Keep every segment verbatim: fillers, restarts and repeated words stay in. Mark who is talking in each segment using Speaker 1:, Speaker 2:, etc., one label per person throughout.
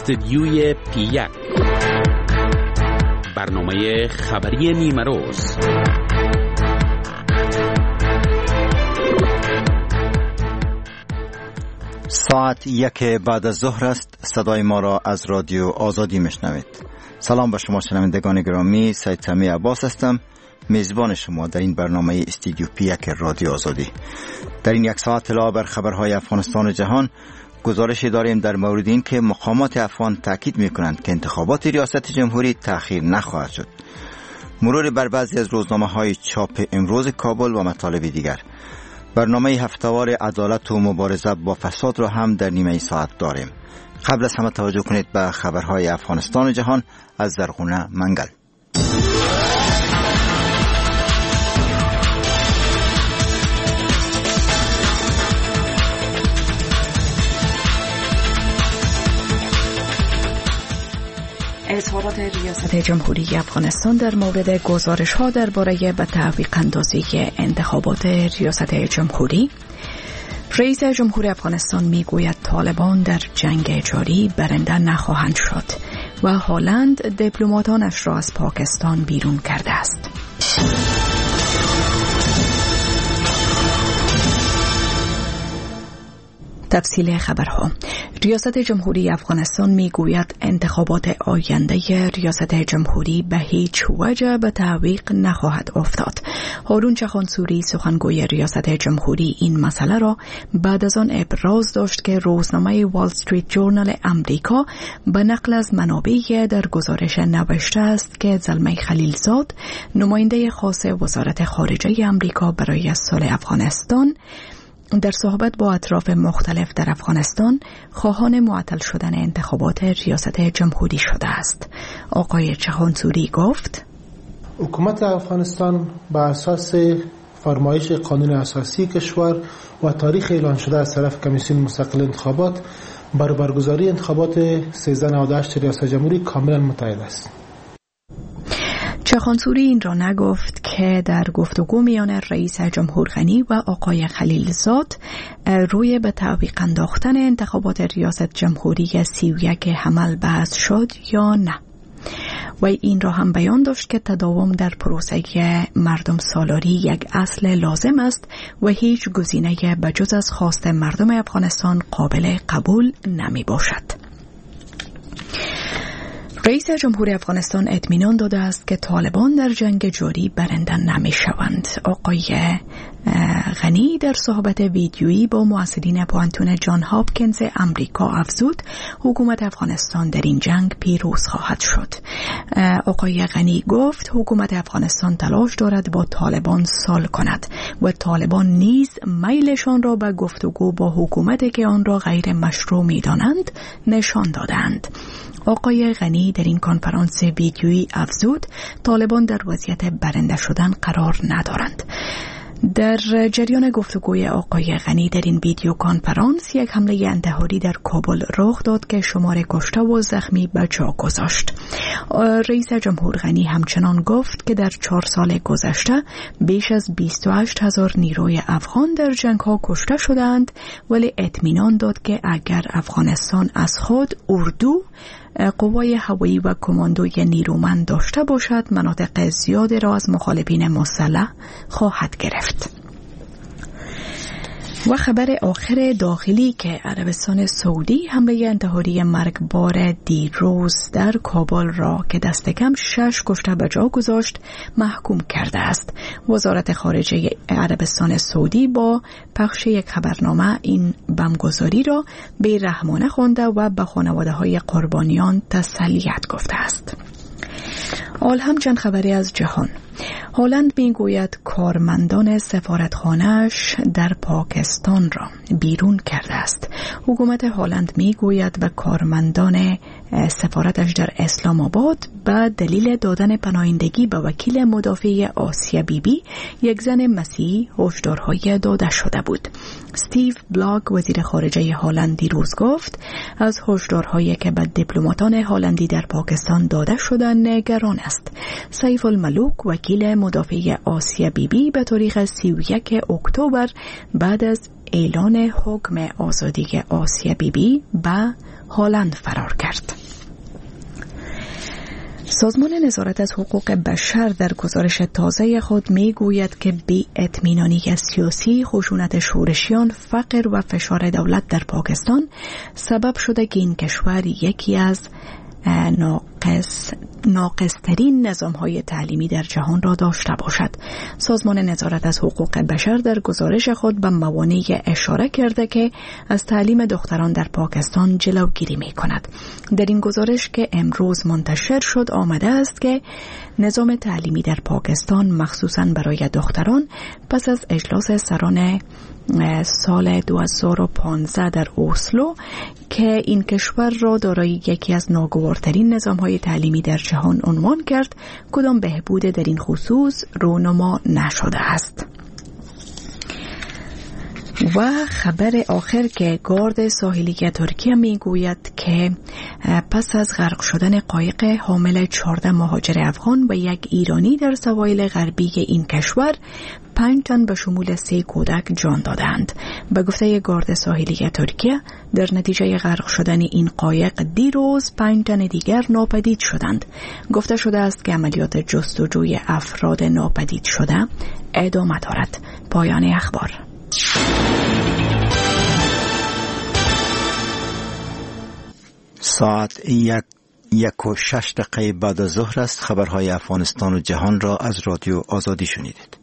Speaker 1: استدیوی پی یک، برنامه خبری نیمه روز.
Speaker 2: ساعت یک بعد از ظهر است. صدای ما را از رادیو آزادی میشنوید. سلام به شما شنوندگان گرامی، سید سمی عباس هستم، میزبان شما در این برنامه استودیو پی یک رادیو آزادی. در این یک ساعت علاوه بر خبرهای افغانستان و جهان، گزارشی داریم در مورد این که مقامات افغان تاکید میکنند که انتخابات ریاست جمهوری تأخیر نخواهد شد. مرور بر بعضی از روزنامه‌های چاپ امروز کابل و مطالب دیگر. برنامه هفته‌وار عدالت و مبارزه با فساد را هم در نیمه ساعت داریم. قبل از همه توجه کنید به خبرهای افغانستان و جهان از زرغونه منگل.
Speaker 3: اظهارات ریاست جمهوری افغانستان در مورد گزارش‌ها درباره به تعویق اندازی انتخابات ریاست جمهوری. رئیس جمهور افغانستان میگوید طالبان در جنگ جاری برنده نخواهند شد و هلند دیپلماتانش را از پاکستان بیرون کرده است. تفصیل خبرها. ریاست جمهوری افغانستان میگوید انتخابات آینده ریاست جمهوری به هیچ وجه به تعویق نخواهد افتاد. هارون چخانسوری سخنگوی ریاست جمهوری این مسئله را بعد از آن ابراز داشت که روزنامه وال استریت جورنال امریکا به نقل از منابعی در گزارش نوشته است که زلمه خلیلزاد، نماینده خاص وزارت خارجه امریکا برای صلح افغانستان، در صحبت با اطراف مختلف در افغانستان خواهان معطل شدن انتخابات ریاست جمهوری شده است. آقای چخانسوری گفت:
Speaker 4: حکومت افغانستان بر اساس فرمایش قانون اساسی کشور و تاریخ اعلان شده از طرف کمیسیون مستقل انتخابات بر برگزاری انتخابات سیزده نود و هشت ریاست جمهوری کاملا متعهد است.
Speaker 3: چخانسوری این را نگفت که در گفتگو میان رئیس جمهور غنی و آقای خلیلزاد روی به تعویق انداختن انتخابات ریاست جمهوری سی و یک حمل بحث شد یا نه. و این را هم بیان داشت که تداوم در پروسه مردم سالاری یک اصل لازم است و هیچ گزینه بجز از خواست مردم افغانستان قابل قبول نمی باشد. رئیس جمهور افغانستان اطمینان داده است که طالبان در جنگ جاری برنده نمی شوند. آقای غنی در صحبت ویدیویی با مسئولین پوانتون جان هاپکینز امریکا افزود حکومت افغانستان در این جنگ پیروز خواهد شد. آقای غنی گفت حکومت افغانستان تلاش دارد با طالبان صلح کند و طالبان نیز میلشان را به گفتگو با حکومتی که آن را غیر مشروع می دانند نشان دادند. آقای غنی در این کنفرانس ویدیویی افزود طالبان در وضعیت برنده شدن قرار ندارند. در جریان گفتگوی آقای غنی در این ویدیو کنفرانس یک حمله انتحاری در کابل رخ داد که شمار کشته و زخمی به جا گذاشت. رئیس جمهور غنی همچنان گفت که در چهار سال گذشته بیش از بیست و هشت هزار نیروی افغان در جنگ ها کشته شدند، ولی اطمینان داد که اگر افغانستان از خود اردو، قوای هوایی و کماندوی نیرومند داشته باشد مناطق زیادی را از مخالفین مسلح خواهد گرفت. و خبر آخر داخلی که عربستان سعودی حمله انتحاری مرگبار دیروز در کابل را که دست کم شش کشته به جا گذاشت محکوم کرده است. وزارت خارجه عربستان سعودی با پخش یک خبرنامه این بمبگذاری را بی‌رحمانه خوانده و به خانواده‌های قربانیان تسلیت گفته است. حال هم چند خبری از جهان. هلند میگوید کارمندان سفارتخانه‌اش در پاکستان را بیرون کرده است. حکومت هلند میگوید به کارمندان سفارتش در اسلام آباد به دلیل دادن پناهندگی به وکیل مدافع آسیا بیبی، یک زن مسیحی، هشدارهای داده شده بود. استیو بلاک وزیر خارجه هلند دیروز گفت از هشدارهایی که به دیپلماتان هلندی در پاکستان داده شده نگران است. سیف الملوک وکیل مدافع آسیا بیبی به تاریخ سی و یک اکتبر بعد از اعلان حکم آزادی آسیا بیبی به هلند فرار کرد. سازمان نظارت از حقوق بشر در گزارش تازه خود می گوید که بی‌اطمینانی سیاسی، خشونت شورشیان، فقر و فشار دولت در پاکستان سبب شده که این کشور یکی از ناقص ناقصترین نظام‌های تعلیمی در جهان را داشته باشد. سازمان نظارت از حقوق بشر در گزارش خود به موانعی اشاره کرده که از تعلیم دختران در پاکستان جلوگیری می‌کند. در این گزارش که امروز منتشر شد آمده است که نظام تعلیمی در پاکستان مخصوصاً برای دختران پس از اجلاس سران سال دو هزار و پانزده در اسلو که این کشور را دارای یکی از ناگوارترین نظام‌های تعلیمی در جهان عنوان کرد، کدام بهبود در این خصوص رونما نشده است. و خبر آخر که گارد ساحلی ترکیه میگوید که پس از غرق شدن قایق حامل چهارده مهاجر افغان و یک ایرانی در سواحل غربی این کشور، پنج تن به شمول سه کودک جان دادند. به گفته گارد ساحلی ترکیه در نتیجه غرق شدن این قایق دیروز پنج تن دیگر ناپدید شدند. گفته شده است که عملیات جستجوی افراد ناپدید شده ادامه دارد. پایان اخبار.
Speaker 2: ساعت یک یک و شش دقیقه بعد از ظهر است. خبرهای افغانستان و جهان را از رادیو آزادی شنیدید.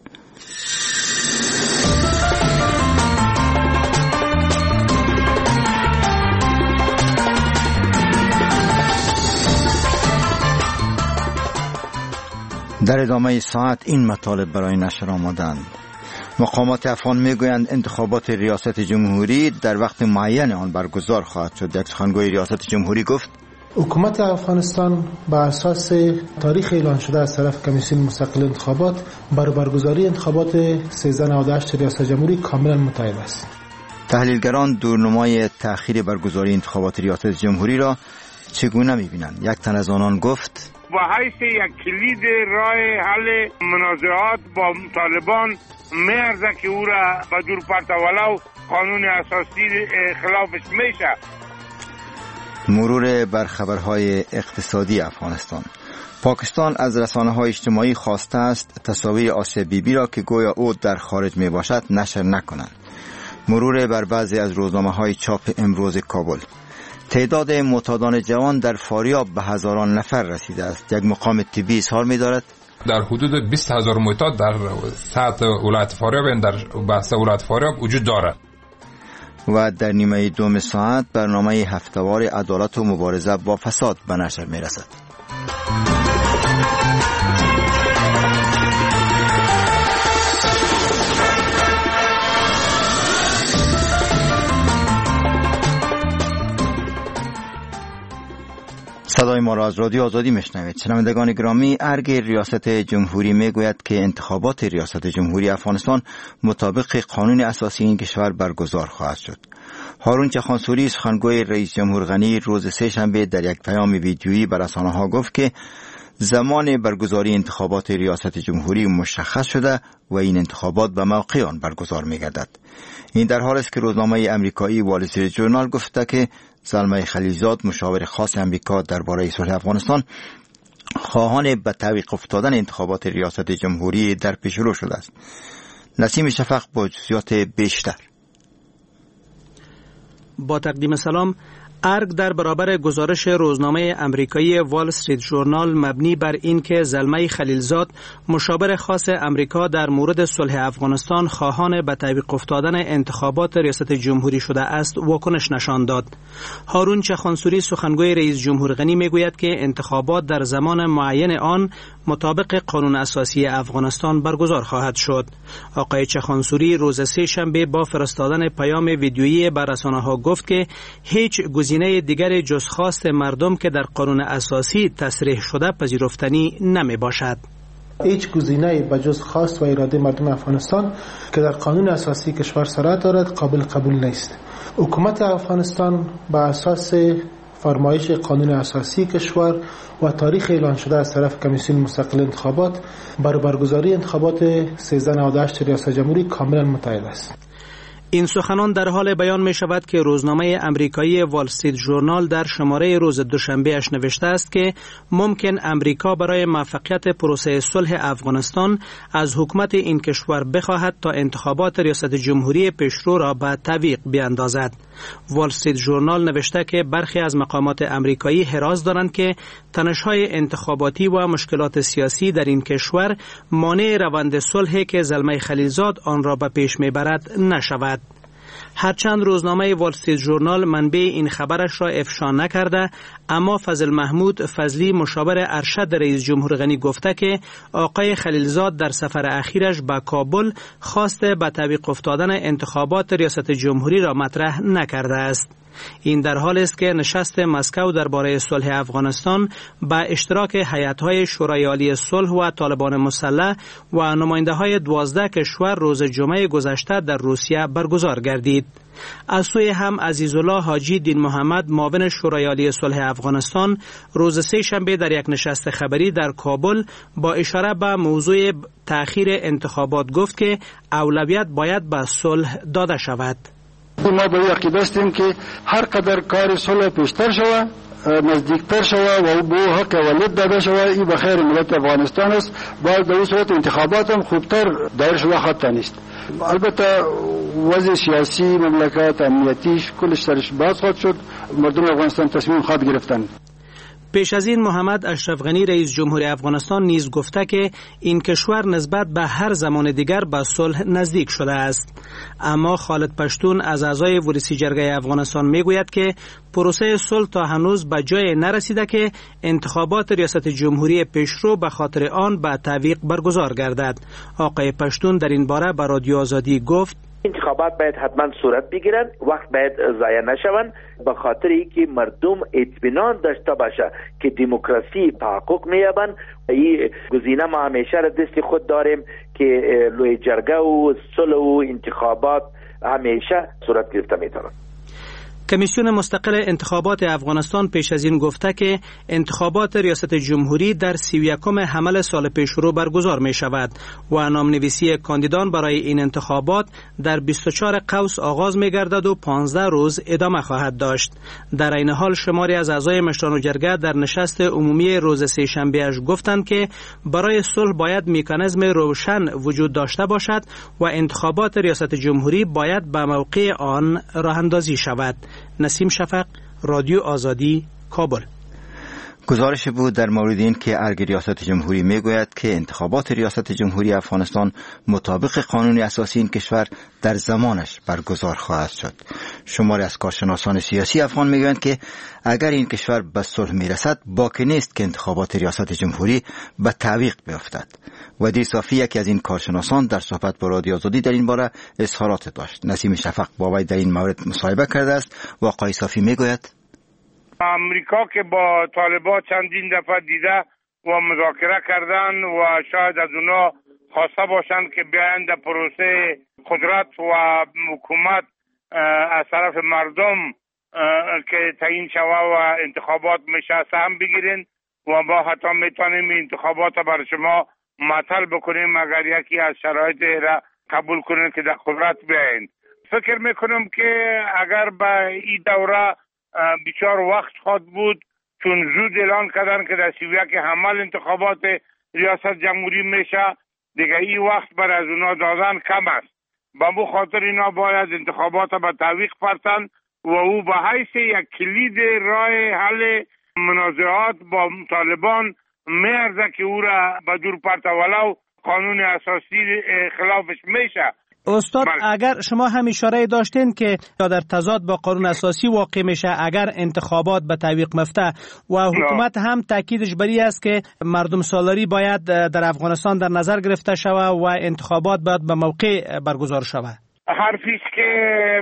Speaker 2: در ادامه ساعت این مطالب برای نشر آمدند. مقامات افغان میگویند انتخابات ریاست جمهوری در وقت معین آن برگزار خواهد شد. یک سخنگوی ریاست جمهوری گفت
Speaker 4: حکومت افغانستان بر اساس تاریخ اعلان شده از طرف کمیسیون مستقل انتخابات بر برگزاری انتخابات سیزده نود و هشت ریاست جمهوری کاملا متعهد است.
Speaker 2: تحلیلگران دورنمای تأخیر برگزاری انتخابات ریاست جمهوری را چگونه می‌بینند؟ یک تن از آنان گفت
Speaker 5: با حیث یک کلید راه حل منازعات با طالبان میارزه که او را به دور پرتولو قانون اساسی خلافش میشه.
Speaker 2: مرور بر خبرهای اقتصادی افغانستان. پاکستان از رسانه‌های اجتماعی خواسته است تصاویر آسیا بیبی را که گویا او در خارج می باشد نشر نکنند. مرور بر بعضی از روزنامه‌های چاپ امروز کابل. تعداد معتادان جوان در فاریاب به هزاران نفر رسیده است. یک مقام طبی اظهار می‌دارد
Speaker 6: در حدود بیست هزار معتاد در سطح ولایت فاریاب در بحث ولایت فاریاب وجود دارد.
Speaker 2: و در نیمه دوم ساعت برنامه هفته‌وار عدالت و مبارزه با فساد به نشر می‌رسد. صدای ما را از رادیو آزادی میشنوید. شنوندگان گرامی، ارگ ریاست جمهوری میگوید که انتخابات ریاست جمهوری افغانستان مطابق قانون اساسی این کشور برگزار خواهد شد. هارون چخانسوری سخنگوی رئیس جمهور غنی روز سه شنبه در یک پیام ویدیویی به رسانه‌ها گفت که زمان برگزاری انتخابات ریاست جمهوری مشخص شده و این انتخابات به موقع آن برگزار می‌گردد. این در حالی است که روزنامه امریکایی وال استریت ژورنال گفته که زلمه خلیلزاد مشاور خاص امریکا درباره صلح افغانستان خواهان به تعویق افتادن انتخابات ریاست جمهوری در پیشرو شده است. نسیم شفق با جزئیات بیشتر.
Speaker 7: با تقدیم سلام. ارگ در برابر گزارش روزنامه امریکایی وال استریت ژورنال مبنی بر این که زلمه خلیلزاد مشاور خاص امریکا در مورد صلح افغانستان خواهان به تعویق افتادن انتخابات ریاست جمهوری شده است واکنش نشان داد. هارون چخانسوری سخنگوی رئیس جمهور غنی میگوید که انتخابات در زمان معین آن مطابق قانون اساسی افغانستان برگزار خواهد شد. آقای چخانسوری روز سه شنبه با فرستادن پیام ویدیویی به رسانه‌ها گفت که هیچ گزینه دیگر جز خواست مردم که در قانون اساسی تصریح شده پذیرفتنی نمی باشد.
Speaker 4: هیچ گزینه‌ای به جز خواست و اراده مردم افغانستان که در قانون اساسی کشور صورت دارد قابل قبول نیست. حکومت افغانستان بر اساس فرمایش قانون اساسی کشور و تاریخ اعلان شده از طرف کمیسیون مستقل انتخابات بر برگزاری انتخابات سیزده نود و هشت ریاست جمهوری کاملا متعهد است.
Speaker 7: این سخنان در حال بیان می شود که روزنامه امریکایی وال استریت ژورنال در شماره روز دوشنبه اش نوشته است که ممکن امریکا برای موفقیت پروسه صلح افغانستان از حکومت این کشور بخواهد تا انتخابات ریاست جمهوری پیشرو را به تعویق بیاندازد. وال استریت ژورنال نوشته که برخی از مقامات امریکایی حراس دارند که تنش‌های انتخاباتی و مشکلات سیاسی در این کشور مانع روند صلحی که زلمه خلیلزاد آن را به پیش میبرد نشود. هرچند روزنامه وال استریت ژورنال منبع این خبرش را افشا نکرده، اما فضل محمود فضلی مشاور ارشد رئیس جمهور غنی گفته که آقای خلیلزاد در سفر اخیرش به کابل خواسته به تعویق افتادن انتخابات ریاست جمهوری را مطرح نکرده است. این در حال است که نشست مسکو درباره صلح افغانستان با اشتراک هیئت‌های شورای عالی صلح و طالبان مسلح و نماینده‌های دوازده کشور روز جمعه گذشته در روسیه برگزار گردید. از سوی هم عزیزالله حاجی دین محمد معاون شورای عالی صلح افغانستان روز سه شنبه در یک نشست خبری در کابل با اشاره به موضوع تأخیر انتخابات گفت که اولویت باید به صلح داده شود.
Speaker 8: ما به عقیده هستیم که هر قدر کار صلح پیشتر شود، نزدیکتر شود و به حق ولید داده شود، این به خیر ملت افغانستان است. باید در این صورت انتخابات هم خوبتر دایر شده خطا نیست. البته وضع سیاسی مملکت امنیتیش کلش سرش باز خواهد شد، مردم افغانستان تصمیم خواهد گرفتن.
Speaker 7: پیش از این محمد اشرف غنی رئیس جمهور افغانستان نیز گفته که این کشور نسبت به هر زمان دیگر به صلح نزدیک شده است. اما خالد پشتون از اعضای ولسی جرگه افغانستان میگوید که پروسه صلح تا هنوز به جای نرسیده که انتخابات ریاست جمهوری پیشرو به خاطر آن به تعویق برگزار گردد. آقای پشتون در این باره به رادیو آزادی گفت:
Speaker 9: انتخابات باید حتما صورت بگیرن، وقت باید ضایع نشون، به خاطر اینکه مردم اطمینان داشته باشه که دموکراسی تحقق می‌یابد. این گزینه ما همیشه را دست خود داریم که لوی جرگه و صلح و انتخابات همیشه صورت گرفته میتونه.
Speaker 7: کمیسیون مستقل انتخابات افغانستان پیش از این گفته که انتخابات ریاست جمهوری در سی و یکم حمل سال پیش رو برگزار می شود و نامنویسی کاندیدان برای این انتخابات در بیست و چهار قوس آغاز می گردد و پانزده روز ادامه خواهد داشت. در این حال شماری از اعضای مشران و جرگه در نشست عمومی روز سه شنبه اش گفتند که برای صلح باید مکانیزم روشن وجود داشته باشد و انتخابات ریاست جمهوری باید به موقع آن راه اندازی شود. نسیم شفق، رادیو آزادی، کابل.
Speaker 2: گزارش بود در مورد این که ارگ ریاست جمهوری میگوید که انتخابات ریاست جمهوری افغانستان مطابق قانون اساسی این کشور در زمانش برگزار خواهد شد. شماری از کارشناسان سیاسی افغان میگویند که اگر این کشور به صلح میرسد باکی نیست که انتخابات ریاست جمهوری به تعویق بیفتد. ودی صافی یکی از این کارشناسان در صحبت با رادیو آزادی در این باره اظهارات داشت. نسیم شفق با وی در این مورد مصاحبه کرده است و آقای صافی میگوید:
Speaker 5: امریکا که با طالبان چندین دفعه دیده و مذاکره کردن و شاید از اونا خواسته باشند که بیایند در پروسه قدرت و حکومت از طرف مردم که تعیین شوه و انتخابات میشه سهم بگیرین و ما حتی میتونیم انتخابات بر شما معطل بکنیم اگر یکی از شرایط را قبول کنین که در قدرت بیاین. فکر میکنم که اگر به این دوره بیچار وقت خواهد بود، چون زود اعلان کردن که در سی و یک حمل انتخابات ریاست جمهوری میشه، دیگه این وقت بر از اونا دادن کم است. با مو خاطر اینا باید انتخابات به تعویق پرتن و او به حیث یک کلید راه حل منازعات با طالبان میارزه که او را به دور پرت ولو قانون اساسی خلافش میشه.
Speaker 7: استاد بله. اگر شما هم اشاره داشتین که در تضاد با قانون اساسی واقع میشه اگر انتخابات به تعویق مفته و حکومت هم تاکیدش بری است که مردم سالاری باید در افغانستان در نظر گرفته شود و انتخابات باید به موقع برگزار شود.
Speaker 5: حرفی است که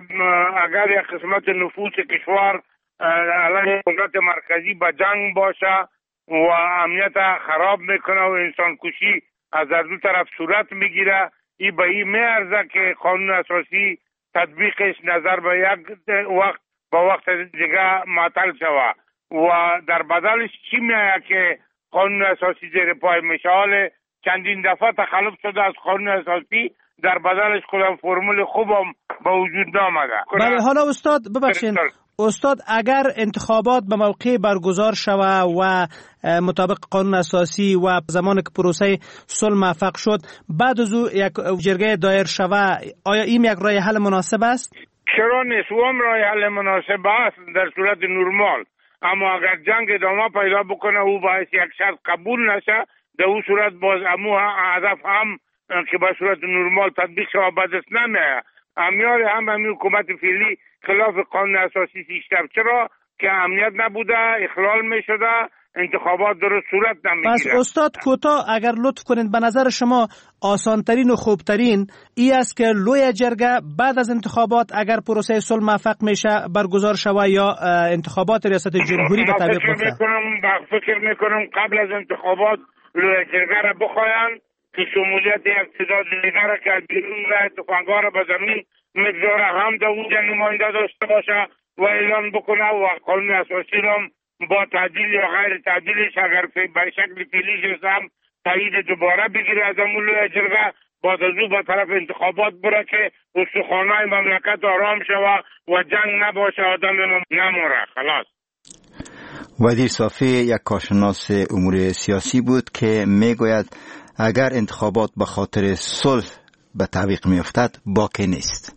Speaker 5: اگر یک قسمت نفوس کشور علیه قدرت مرکزی به جنگ باشه و امنیت خراب میکنه و انسان کشی از هر دو طرف صورت میگیره، این به این میارزه که قانون اساسی تطبیقش نظر به یک وقت با وقت دیگه معطل شود و در بدلش چی میآید که قانون اساسی زیر پای میشه. حال چندین دفعه تخلف شده از قانون اساسی، در بدلش کدام فرمول خوبم به وجود نامده.
Speaker 7: بله حالا استاد ببخشید استاد اگر انتخابات به موقع برگزار شوه و مطابق قانون اساسی و زمان که پروسه صلح موفق شد بعد از او یک جرگه دایر شوه، آیا این یک راه حل مناسب است؟
Speaker 5: چرا نیست؟ و هم راه حل مناسب است در صورت نرمال، اما اگر جنگ ادامه پیدا بکنه او باعث یک شرط قبول نشه، در اون صورت باز امو هدف هم که به صورت نرمال تطبیق شوه بدست نمیه. امیال هم همین حکومت فعلی خلاف قانون اساسی سیستم، چرا که امنیت نبوده، اخلال می شده، انتخابات درست صورت نمیگیره.
Speaker 7: پس استاد کوتاه اگر لطف کنید به نظر شما آسانترین و خوبترین ای است که لوی جرگه بعد از انتخابات اگر پروسه صلح موفق میشه برگزار شود یا انتخابات ریاست جمهوری به تعبیر
Speaker 5: فکر میکنم فکر میکنم قبل از انتخابات لوی جرگه را بخواین که شمولیت یک تعداد دیگر که بیرون راه تفنگ‌ها را به زمین مقدار هم در اونجا نماینده داشته باشه و اعلان بکنه و قانون اساسی را با تعدیل یا غیر تعدیلش اگر به شکل فعلیش هم تایید دوباره بگیره از امول جرگه، بعد از او به طرف انتخابات بره که استخوان‌های مملکت آرام شوه و جنگ نباشه، آدم نموره. خلاص.
Speaker 2: وزیر صافی یک کارشناس امور سیاسی بود که میگوید اگر انتخابات به خاطر صلح به تعویق میافتد باکی نیست.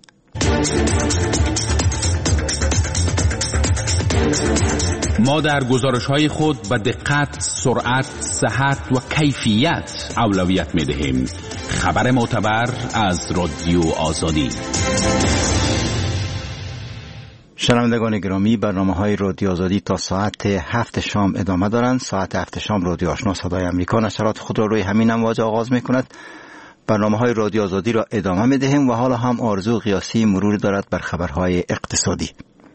Speaker 1: ما در گزارش‌های خود به دقت، سرعت، صحت و کیفیت اولویت می‌دهیم. خبر معتبر از رادیو آزادی.
Speaker 2: شنوندگان گرامی، برنامه‌های رادیو آزادی تا ساعت هفت شام ادامه دارند. ساعت هفت شام رادیو آشنا صدای امریکا نشرات خود را روی همین امواج آغاز می‌کند. برنامه‌های رادیو آزادی را ادامه می‌دهیم و حالا هم آرزو قیاسی مرور دارد بر خبرهای اقتصادی.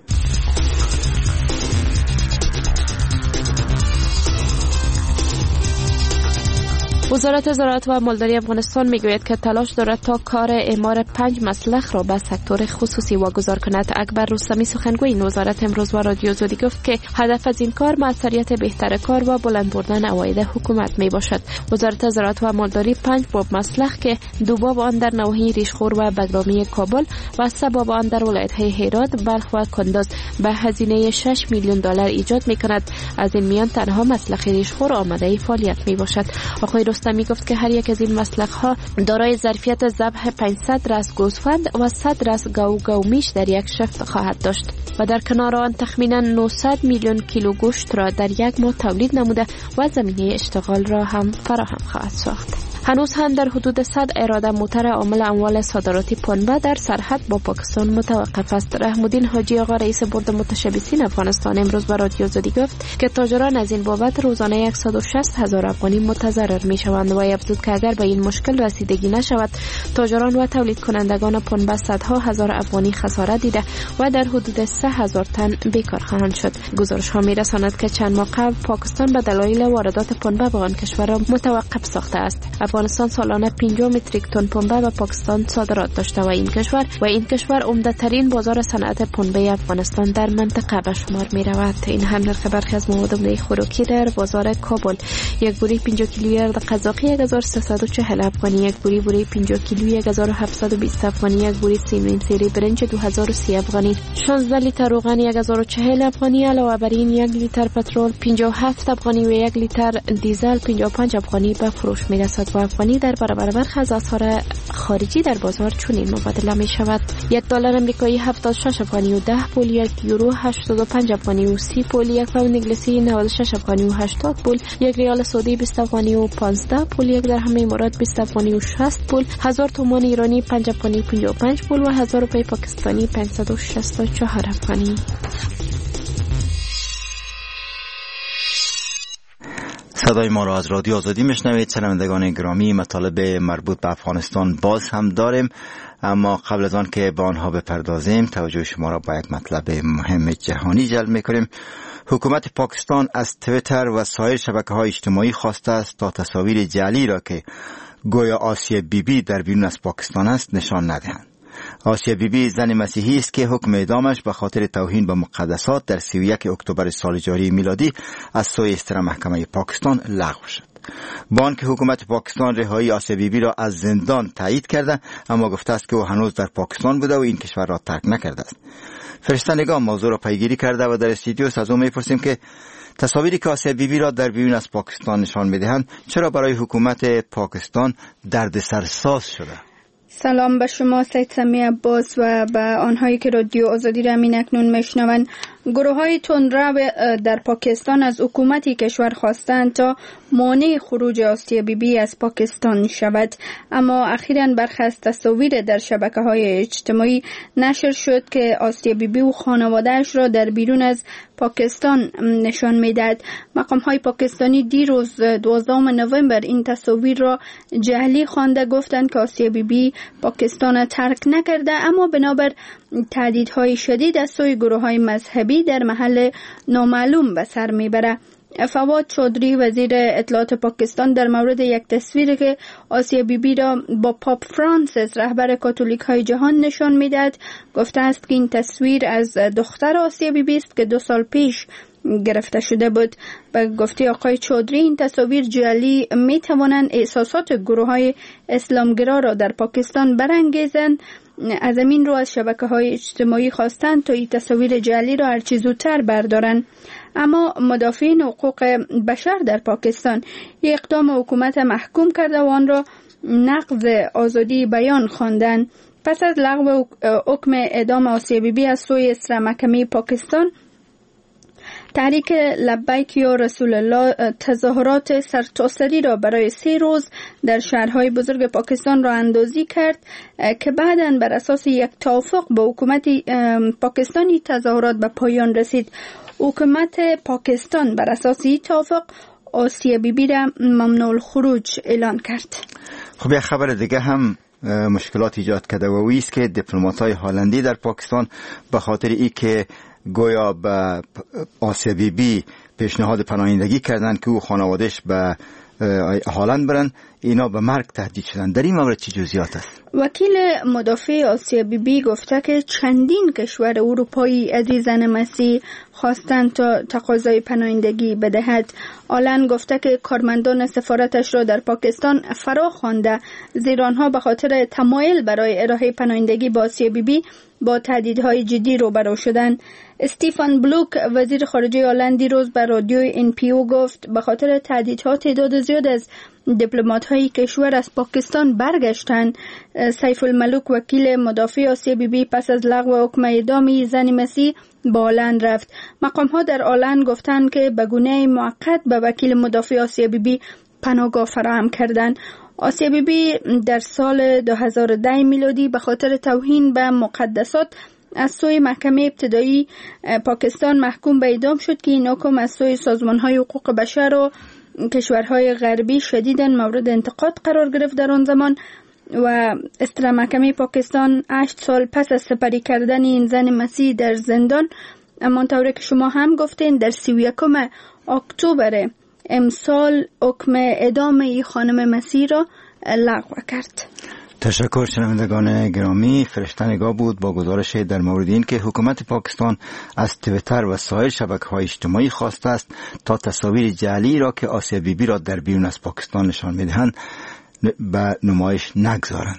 Speaker 10: وزارت زراعت و مالداری افغانستان میگوید که تلاش دارد تا کار اعمار پنج مسلخ را به سکتور خصوصی واگذار کند. اکبر رستمی سخنگوی این وزارت امروز و رادیو آزادی گفت که هدف از این کار موثریت بهتر کار و بلند بردن عواید حکومت می باشد. وزارت زراعت و مالداری پنج باب مسلخ که دو باب آن در نواحی ریشخور و بگرامی کابل و سه باب آن در ولایت‌های هرات، بلخ و کندز به هزینه شش میلیون دلار ایجاد می کند. از این میان تنها مسلخ ریشخور آماده فعالیت می باشد. آقای رستمی گفت که هر یک از این مسلخ ها دارای ظرفیت ذبح پانصد راس گوسفند و صد راس گاو گاو میش در یک شفت خواهد داشت و در کنار آن تخمینا نهصد میلیون کیلو گوشت را در یک ماه تولید نموده و زمینه اشتغال را هم فراهم خواهد ساخت. هنوز هم در حدود صد اراده موتر عامل اموال صادراتی پنبه در سرحد با پاکستان متوقف است. رحم‌الدین حاجی آقا رئیس بورد متشبثین افغانستان امروز با رادیو آزادی گفت که تاجران از این بابت روزانه صد و شصت هزار افغانی متضرر میشوند و افزود که اگر به این مشکل رسیدگی نشود تاجران و تولید کنندگان پنبه صدها هزار افغانی خسارت دیده و در حدود سه هزار تن بیکار خواهند شد. گزارش ها میرساند که چند ماه قبل پاکستان به دلایل واردات پنبه به آن کشور را متوقف ساخته است. افغانستان سالانه پنجاه متریک تن پنبه به پاکستان صادرات داشته و این کشور و این کشور عمده ترین بازار صنعت پنبه افغانستان در منطقه به شمار می رود. این هم نرخ برخی از مواد خوراکی در بازار کابل: یک بوری پنجاه کیلویی ارد قزاقی یک هزار و سیصد و چهل افغانی، یک بوری بوری پنجاه کیلویی یک هزار و هفتصد و بیست افغانی، یک بوری سیمین سری برنج دو هزار و سی افغانی، شانزده لیتر روغن یک هزار و چهل افغانی. علاوه بر این یک لیتر پترول پنجاه و هفت افغانی و یک لیتر دیزل پنجاه و پنج افغانی به فروش می رسد و افغانی در برابر برخی از اسعار خارجی در بازار چنین مبادله می شود. یک دلار آمریکایی هفتاد و شش افغانی و ده پول، یک یورو هشتاد و پنج افغانی و سی پول، یک پوند انگلیسی نود و شش افغانی و هشتاد پول، یک ریال سعودی بیست افغانی و پانزده پول، یک درهم امارات بیست افغانی و شصت پول، هزار تومان ایرانی پنج افغانی و پنجاه و پنج پول و هزار روپیه پاکستانی پانصد و شصت و چهار افغانی.
Speaker 2: صدای ما را از رادیو آزادی میشنوید. شنوندگان گرامی، مطالب مربوط به افغانستان باز هم داریم، اما قبل از آن که به آنها بپردازیم توجه شما را با یک مطلب مهم جهانی جلب میکنیم. حکومت پاکستان از تویتر و سایر شبکه‌های اجتماعی خواسته است تا تصاویر جعلی را که گویا آسیه بی بی در بیرون از پاکستان است نشان ندهند. آسیه بی بی زن مسیحی است که حکم اعدامش به خاطر توهین به مقدسات در سی و یک اکتبر سال جاری میلادی از سوی ستره محکمه پاکستان لغو شد. با آنکه حکومت پاکستان رهایی آسیا بیبی را از زندان تایید کرده، اما گفته است که او هنوز در پاکستان بوده و این کشور را ترک نکرده است. فرشته نگاه موضوع را پیگیری کرده و در استودیو از او میپرسیم که تصاویری که آسیا بیبی را در بیرون از پاکستان نشان میدهند چرا برای حکومت پاکستان دردسرساز شده؟
Speaker 11: سلام به شما سید سمی عباس و به آنهایی که رادیو آزادی را همین اکنون میشنوند. گروه های تندرو در پاکستان از حکومتی کشور خواستند تا مانع خروج آسیا بیبی از پاکستان شود، اما اخیراً برخی از تصاویر در شبکه های اجتماعی نشر شد که آسیا بیبی و خانواده‌اش را در بیرون از پاکستان نشان میدهد. مقام های پاکستانی دیروز دوازدهم نوامبر این تصاویر را جعلی خوانده گفتند که آسیا بیبی پاکستان ترک نکرده، اما بنابر تهدیدهای شدید از سوی گروه های مذهبی در محل نامعلوم به سر میبره. فواد چودری وزیر اطلاعات پاکستان در مورد یک تصویری که آسیا بیبی را با پاپ فرانسیس رهبر کاتولیک های جهان نشان میدهد گفته است که این تصویر از دختر آسیا بیبی است که دو سال پیش گرفته شده بود. به گفته آقای چودری این تصاویر جعلی می توانند احساسات گروه های اسلامگرا را در پاکستان برانگیزند. از همین رو از شبکه های اجتماعی خواستند تا این تصاویر جعلی را هرچی زودتر بردارند. اما مدافعین حقوق بشر در پاکستان یک اقدام حکومت محکوم کرده و آن را نقض آزادی بیان خواندند. پس از لغو حکم اعدام آسیا بیبی از سوی اسره محکمه پاکستان، تحریک لبیک یا رسول الله تظاهرات سرتاسری را برای سه روز در شهرهای بزرگ پاکستان را اندازی کرد که بعداً بر اساس یک توافق با حکومت پاکستانی تظاهرات به پایان رسید. حکومت پاکستان بر اساس این توافق آسیا بیبی را ممنوع الخروج اعلان کرد.
Speaker 2: خب یک خبر دیگه هم مشکلات ایجاد کرده و اویی است که دیپلمات‌های هلندی در پاکستان به خاطر ای که گویا به آسیا بیبی پیشنهاد پناهندگی کردند که او خانوادهش به هلند برن، اینا به مرگ تهدید شدن. در این مورد چه جزئیات است؟
Speaker 11: وکیل مدافع آسیا بیبی گفته که چندین کشور اروپایی از زن مسیح خواستند تا تقاضای پناهندگی بدهد. آلن گفته که کارمندان سفارتش را در پاکستان فرا خوانده، زیرا آنها به خاطر تمایل برای ارائه پناهندگی با آسیا بیبی با تهدیدهای جدی روبرو شدند. استیفن بلوک وزیر خارجه آلند دیروز به رادیو ان پی او گفت به خاطر تهدیدها تعداد زیاد از دیپلمات‌های کشور از پاکستان برگشتند. سیف الملوک وکیل مدافع آسیا بیبی پس از لغو حکم اعدام زن مسیح به آلند رفت. مقام‌ها در آلند گفتند که به گونه موقت به وکیل مدافع آسیا بیبی پناهگاه فراهم کردند. آسیا بیبی در سال دو هزار و ده میلادی به خاطر توهین به مقدسات از سوی محکمه ابتدایی پاکستان محکوم به اعدام شد که این حکم از سوی سازمان‌های حقوق بشر و کشورهای غربی شدیداً مورد انتقاد قرار گرفت در آن زمان و استرا محکمه پاکستان هشت سال پس از سپری کردن این زن مسیح در زندان، اما طوری که شما هم گفتین در سی و یکم اکتبر امسال حکم اعدام این خانم مسیح را لغو کرد.
Speaker 2: تشکر شنوندگان گرامی. فرشته نگاه بود با گزارش در مورد این که حکومت پاکستان از تویتر و سایر شبکه‌های اجتماعی خواسته است تا تصاویر جعلی را که آسیا بیبی را در بیرون از پاکستان نشان می‌دهند به نمایش نگذارند.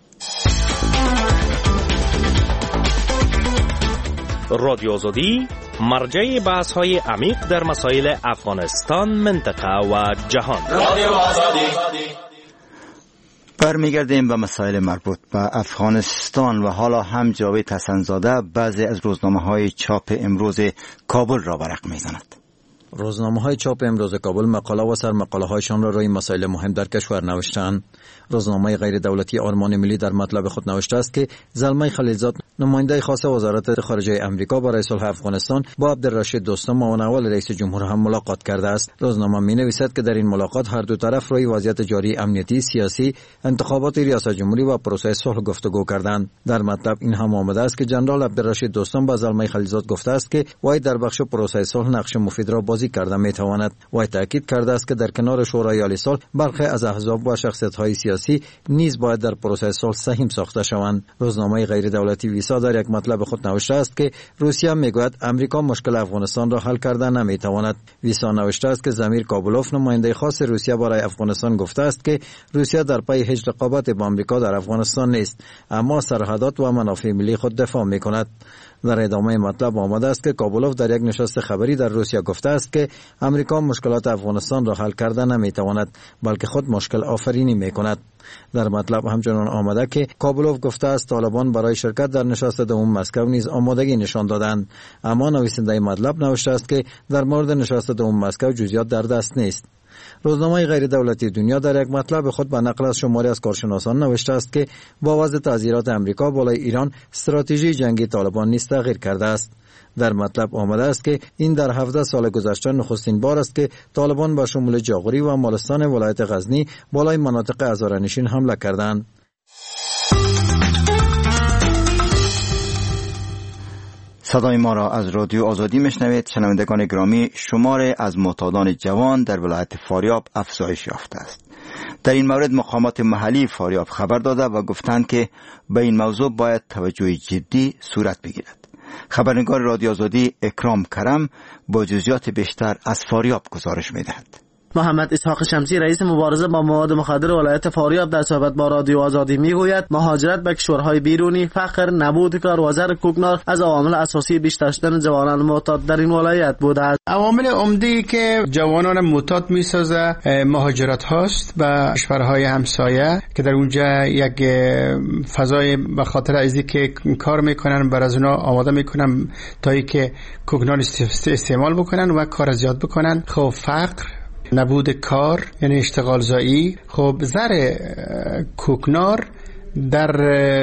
Speaker 12: رادیو آزادی مرجع بحث‌های عمیق در مسائل افغانستان، منطقه و جهان. رادیو آزادی.
Speaker 2: برمیگردیم به مسائل مربوط به افغانستان و حالا هم جاوید حسن‌زاده بعضی از روزنامه‌های چاپ امروز کابل را برق می‌زند.
Speaker 13: روزنامه‌های چاپ امروز کابل مقاله و سرمقاله‌هایشان را روی مسائل مهم در کشور نوشتند. روزنامه غیر دولتی آرمان ملی در مطلب خود نوشته است که زلمه خلیلزاد نماینده خاص وزارت خارجه آمریکا برای صلح افغانستان با عبدالرشید دوستم معاون اول رئیس جمهور هم ملاقات کرده است. روزنامه می‌نویسد که در این ملاقات هر دو طرف روی وضعیت جاری امنیتی، سیاسی، انتخابات ریاست جمهوری و پروسه صلح گفتگو کردند. در مطلب این هم آمده است که جنرال عبدالرشید دوستم با زلمه خلیلزاد گفته است که وی در بخش پروسه صلح نقش مفید را بازی کرده میتواند. وی تاکید کرده است که در کنار شورای عالی صلح برخی از احزاب و شخصیت‌های سیاسی نیز باید در پروسه صلح سهم ساخته شوند. روزنامه غیر دولتی ویس ویسا در یک مطلب خود نوشته است که روسیه میگوید امریکا مشکل افغانستان را حل کرده نمیتواند. ویسا نوشته است که زمیر کابلوف نماینده خاص روسیه برای افغانستان گفته است که روسیه در پی هیچ رقابت با امریکا در افغانستان نیست، اما سرحدات و منافع ملی خود دفاع میکند. در ادامه مطلب آمده است که کابلوف در یک نشست خبری در روسیه گفته است که امریکا مشکلات افغانستان را حل کرده نمیتواند، بلکه خود مشکل آفرینی میکند. در مطلب همچنان آمده که کابلوف گفته است طالبان برای شرکت در نشست دوم مسکو نیز آمادگی نشان دادند، اما نویسنده مطلب نوشته است که در مورد نشست دوم مسکو جزئیات در دست نیست. روزنامه غیر دولتی دنیا در یک مطلب خود به نقل از شماری از کارشناسان نوشته است که با وضع تعزیرات امریکا بالای ایران استراتژی جنگی طالبان نیز تغییر کرده است. در مطلب آمده است که این در هفده سال گذشته نخستین بار است که طالبان با شمول جاغوری و مالستان ولایت غزنی بالای مناطق هزاره‌نشین حمله کردند.
Speaker 2: صدای ما را از رادیو آزادی میشنوید. شنوندگان گرامی، شمار از معتادان جوان در ولایت فاریاب افزایش یافته است. در این مورد مقامات محلی فاریاب خبر داده و گفتند که به این موضوع باید توجه جدی صورت بگیرد. خبرنگار رادیو آزادی اکرام کرم با جزئیات بیشتر از فاریاب گزارش میدهد.
Speaker 14: محمد اسحاق شمسی رئیس مبارزه با مواد مخدر ولایت فاریاب در صحبت با رادیو آزادی میگوید مهاجرت به کشورهای بیرونی، فقر، نبود کار و زر کوکنار از عوامل اساسی بیشتر شدن جوانان معتاد در این ولایت بوده است.
Speaker 15: عوامل عمده‌ای که جوانان معتاد میسازه مهاجرت هاست به کشورهای همسایه که در اونجا یک فضای به خاطر ازی که کار میکنن بر از اونا آماده میکنن تا اینکه کوکنار استعمال بکنن و کار زیاد بکنن. خب فقر، نبود کار یعنی اشتغال زایی. خب زر کوکنار در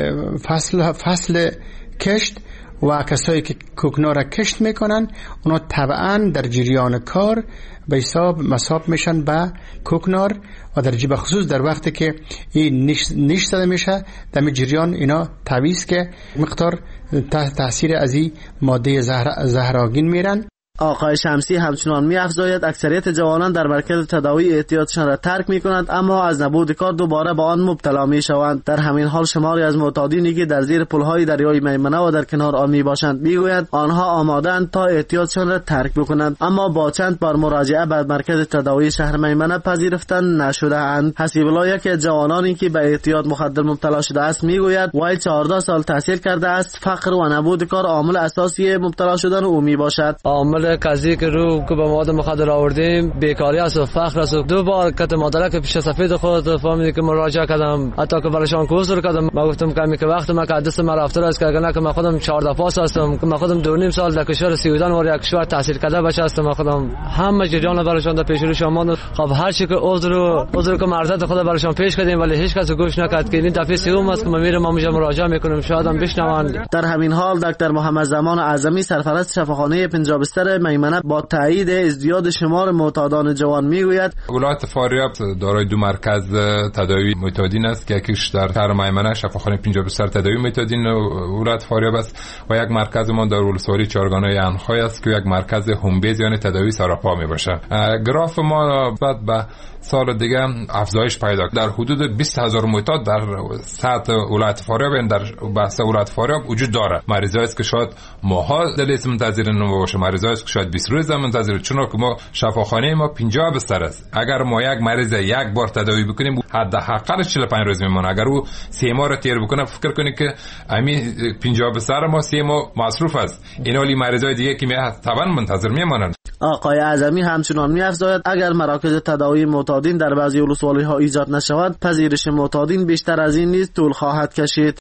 Speaker 15: فصل فصل کشت و کسایی که کوکنار را کشت میکنن اونا طبعا در جریان کار به حساب مصاب میشن به کوکنار و در جیب خصوص در وقتی که این نیش, نیش زده میشه در جریان اینا تعویض که مقدار تحت تاثیر از این ماده زهر زهرآگین میرن.
Speaker 14: آقای شمسی همچنان می‌افزاید اکثریت جوانان در مرکز تداوی احتیاطشان را ترک می‌کنند اما از نبود کار دوباره به آن مبتلا می‌شوند. در همین حال شماری از معتادینی که در زیر پل‌های دریای میمنه و در کنار آن میباشند میگویند آنها آماده‌اند تا احتیاطشان را ترک بکنند اما با چند بار مراجعه به مرکز تداوی شهر میمنه پذیرفتن نشده‌اند. حسیب الله یکی از جوانانی که به احتیاط مخدر مبتلا شده است میگوید وی چهارده سال تحصیل کرده است. فقر و نبود کار عامل اساسی مبتلا شدن او میباشد.
Speaker 16: عامل قضیه که رو که به مواد مخدر آوردیم بیکاری است و فقر است. دو بار کت مدرک پیش سفید خود فهمیدم که مراجعه کردم حتی که برایشان کورس رو کردم. ما گفتم که وقت ما که دست ما رفته است که اگر نه که من خودم چهارده پاس هستم که من خودم دو نیم سال در کشور سوئدن و یک کشور تحصیل کرده باشه هستم. من خودم همه جریان برایشان در پیش رو شما. خب هر چی که عذر و عذر که مرزت خود برایشان پیش کردیم ولی هیچ کس گوش نکرد که این دفعه سوم است که ما میرم اونجا مراجعه میکنیم شاید هم بشنوند.
Speaker 14: در همین حال دکتر محمد زمان اعظمی سرپرست شفاخانه پنجاه بستر میمنه با تایید ازدیاد شمار معتادان جوان میگوید
Speaker 6: ولایت فاریاب دارای دو مرکز تداوی معتادین است که یکیش در شهر میمنه شفاخانه پنجاه بستر تداوی معتادین ولایت فاریاب است و یک مرکز ما در ولسوالی چارگانه انخای است که یک مرکز هوم بیز یعنی تداوی سراپا میباشه. گراف ما بعد به سال دیگه افزایش پیدا در حدود بیست هزار معتاد در سطح ولایت فاریاب در بحث ولایت فاریاب وجود داره. مریضایی است که شاید ماها دلیل منتظر نباشه، مریضایی است که شاید بیست روز منتظر، چون که ما شفاخانه ما پنجاه بستر است. اگر ما یک مریض یک بار تداوی بکنیم حداقل چهل و پنج روز میمونه. اگر او سه ماه رو تیر بکنه فکر کنید که همین پنجاه بستر ما سه ماه مصروف است. این حالی مریضای دیگه که طبعا منتظر میمونن.
Speaker 14: آقای اعظمی همچنان می‌افزاید اگر مراکز تداوی معتادین در بعضی ولسوالی‌ها ایجاد نشود پذیرش معتادین بیشتر از این نیز طول خواهد کشید.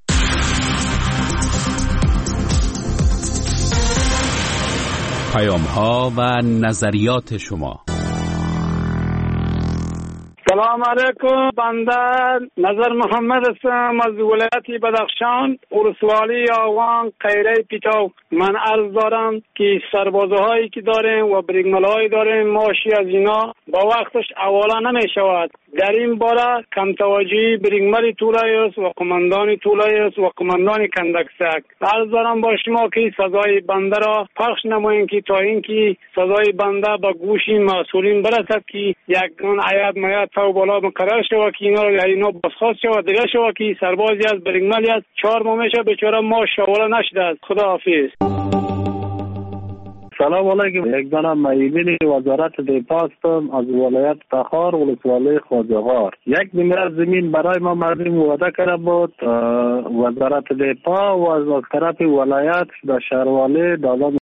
Speaker 1: پیام‌ها و نظریات شما.
Speaker 17: سلام علیکم. بنده نظر محمد هستم از ولایت بدخشان ولسوالی آوان قیره پیتاو. من عرض دارم که سربازهایی که داریم و بریگملهایی داریم ماشی از اینا با وقتش اوالا نمی شود در این باره کم توجهی برینگمر تولایوس و قماندان تولایوس و قماندان کندکسک. عرض دارم با شما که سزای بنده را پخش نمایید که تا اینکه سزای بنده به گوش مسئولین برسد که یک گان عیاد میاد تا بالا مقرر شود که اینا را اینا بازخواست شود دیگه شود که سربازی از برینگمری از چهار ماه میشه بیچاره ما شواله نشده است. خدا حافظ.
Speaker 18: سلام علیکم. یک دانه معیبین وزارت دفاع هستم از ولایت تخار ولسوالی خواجه‌غار. یک میلیارد زمین برای ما مردم وعده کرده بود وزارت دفاع و از طرف ولایت در شهروالی دادن